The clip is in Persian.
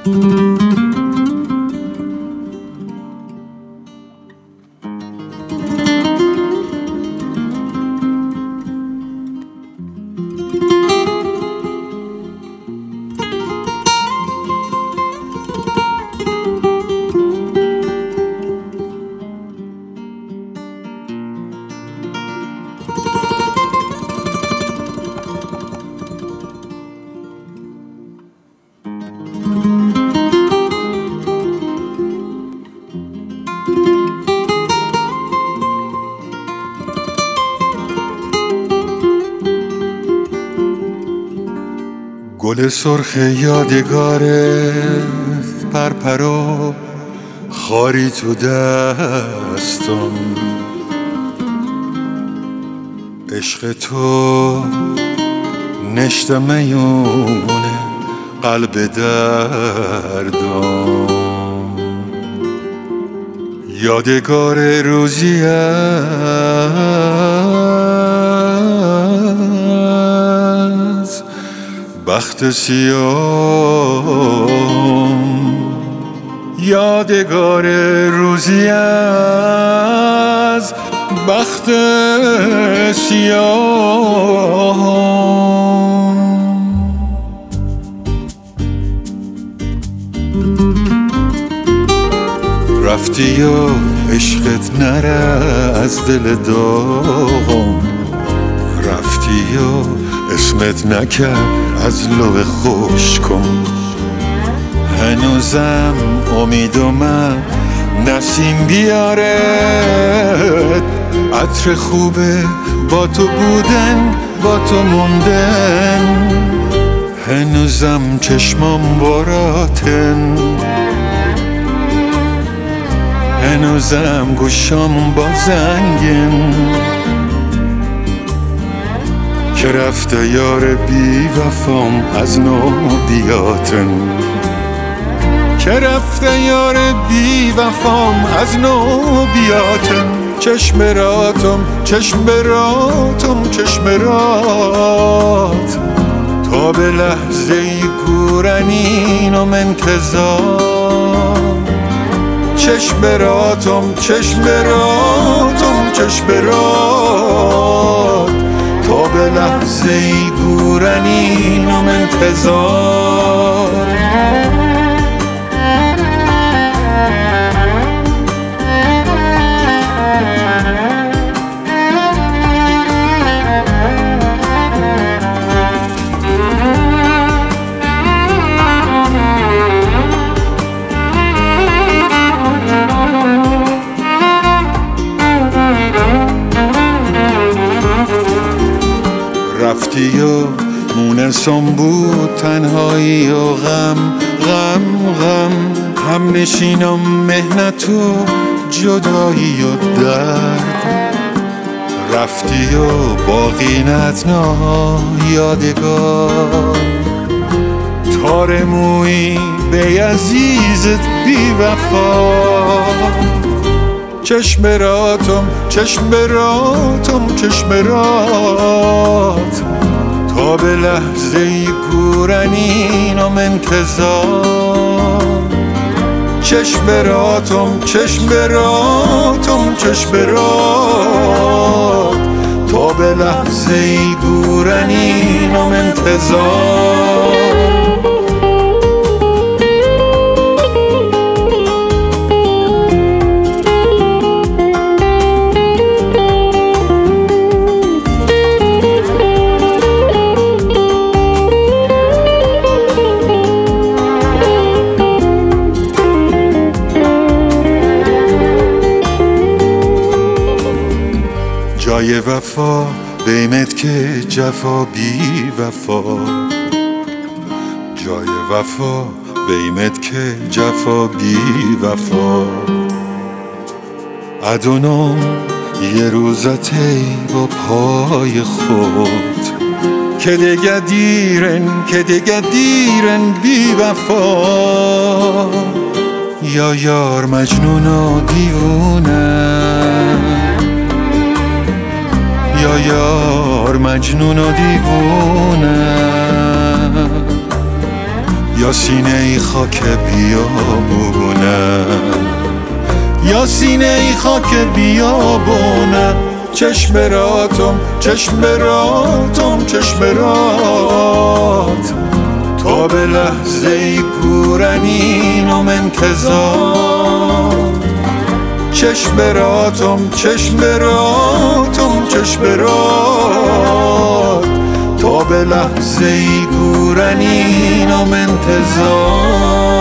گل سرخ یادگارت پرپرو خاری تو دستم، عشق تو نشته میونه قلب دردم، یادگار روزی از بخت سیام، یادگار روزی از بخت سیام. رفتی و عشقت نره از دل داغم، رفتی و اسمت نکرد از لب خشکم، هنوزم امیدم نسیم بیاره عطر خوبه با تو بودن با تو موندن، هنوزم چشمام براتن، هنوزم گوشام با زنگن، که رفته یار بی وفام از نو بیاتن، که رفته یار بی وفام از نو بیاتن. چشم راتم چشم راتم چشم رات، تا به لحظه گورنینم انتظار، چشم راتم چشم راتم چشم رات، تا به لحظه گورنینم انتظار. رفتی و مونسم بود تنهایی و غم غم غم، هم نشینم مهنت و جدایی و درد، رفتی و باقی نتنا یادگار، تار موی به عزیزت بی وفا، چشم راتم چشم راتم چشم رات، تا به لحظه گورنینم انتظار، چشم راتم چشم راتم چشم رات، تا به لحظه گورنینم انتظار. جای وفا بیمت که جفا بی وفا، جای وفا بیمت که جفا بی وفا، ادونم یه روزتی با پای خود، که دیگه دیرن بی وفا، یا یار مجنون و دیوونه، یا یار مجنون و دیوونه، یا سینه ای خاک بیابونه، یا سینه ای خاک بیابونه، چشم براتم چشم براتم چشم برات، تا به لحظه ای گورنینم انتظار، چشم براتم چشم براتم چشم برات، تا به لحظه ای گورنینم انتظار.